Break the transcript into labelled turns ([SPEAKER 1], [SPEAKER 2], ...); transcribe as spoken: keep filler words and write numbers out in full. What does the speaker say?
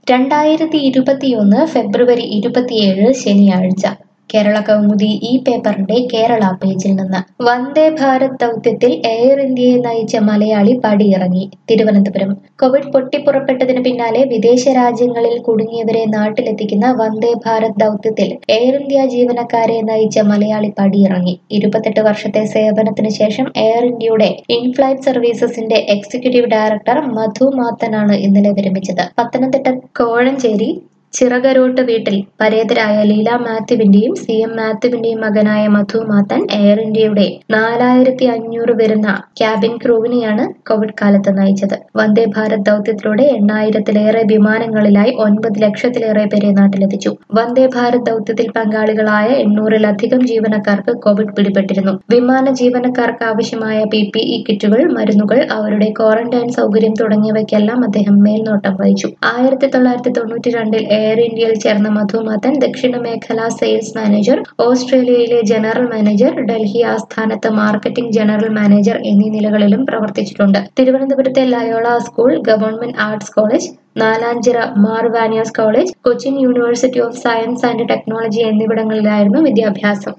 [SPEAKER 1] രണ്ടായിരത്തി ഇരുപത്തിയൊന്ന് ഫെബ്രുവരി ഇരുപത്തിയേഴ് ശനിയാഴ്ച കേരള കൗമുദി ഈ പേപ്പറിന്റെ കേരള പേജിൽ നിന്ന് വന്ദേ ഭാരത് ദൗത്യത്തിൽ എയർ ഇന്ത്യയെ നയിച്ച മലയാളി പടിയിറങ്ങി. തിരുവനന്തപുരം കോവിഡ് പൊട്ടിപ്പുറപ്പെട്ടതിന് പിന്നാലെ വിദേശ രാജ്യങ്ങളിൽ കുടുങ്ങിയവരെ നാട്ടിലെത്തിക്കുന്ന വന്ദേ ഭാരത് ദൗത്യത്തിൽ എയർ ഇന്ത്യ ജീവനക്കാരെ നയിച്ച മലയാളി പടിയിറങ്ങി. ഇരുപത്തെട്ട് വർഷത്തെ സേവനത്തിന് ശേഷം എയർ ഇന്ത്യയുടെ ഇൻഫ്ലൈറ്റ് സർവീസസിന്റെ എക്സിക്യൂട്ടീവ് ഡയറക്ടർ മധു മാത്തനാണ് ഇന്നലെ വിരമിച്ചത്. പത്തനംതിട്ട കോഴഞ്ചേരി ചിറകരോട്ട് വീട്ടിൽ പരേതരായ ലീല മാത്യുവിന്റെയും സി എം മാത്യുവിന്റെയും മകനായ മധു മാത്തൻ എയർ ഇന്ത്യയുടെ നാലായിരത്തി അഞ്ഞൂറ് വരുന്ന ക്യാബിൻ ക്രൂവിനെയാണ് കോവിഡ് കാലത്ത് നയിച്ചത്. വന്ദേ ഭാരത് ദൗത്യത്തിലൂടെ എണ്ണായിരത്തിലേറെ വിമാനങ്ങളിലായി ഒൻപത് ലക്ഷത്തിലേറെ പേരെ നാട്ടിലെത്തിച്ചു. വന്ദേ ഭാരത് ദൗത്യത്തിൽ പങ്കാളികളായ എണ്ണൂറിലധികം ജീവനക്കാർക്ക് കോവിഡ് പിടിപെട്ടിരുന്നു. വിമാന ജീവനക്കാർക്ക് ആവശ്യമായ പി പി ഇ കിറ്റുകൾ, മരുന്നുകൾ, അവരുടെ ക്വാറന്റൈൻ സൗകര്യം തുടങ്ങിയവയ്ക്കെല്ലാം അദ്ദേഹം മേൽനോട്ടം വഹിച്ചു. ആയിരത്തി തൊള്ളായിരത്തി തൊണ്ണൂറ്റി രണ്ടിൽ എയർ ഇന്ത്യയിൽ ചേർന്ന മധു മാത്തൻ ദക്ഷിണ മേഖലാ സെയിൽസ് മാനേജർ, ഓസ്ട്രേലിയയിലെ ജനറൽ മാനേജർ, ഡൽഹി ആസ്ഥാനത്ത് മാർക്കറ്റിംഗ് ജനറൽ മാനേജർ എന്നീ നിലകളിലും പ്രവർത്തിച്ചിട്ടുണ്ട്. തിരുവനന്തപുരത്തെ Loyola school, government arts college, Nalanchira Mar Ivanios college, Cochin university of science and technology എന്നിവിടങ്ങളിലായിരുന്നു വിദ്യാഭ്യാസം.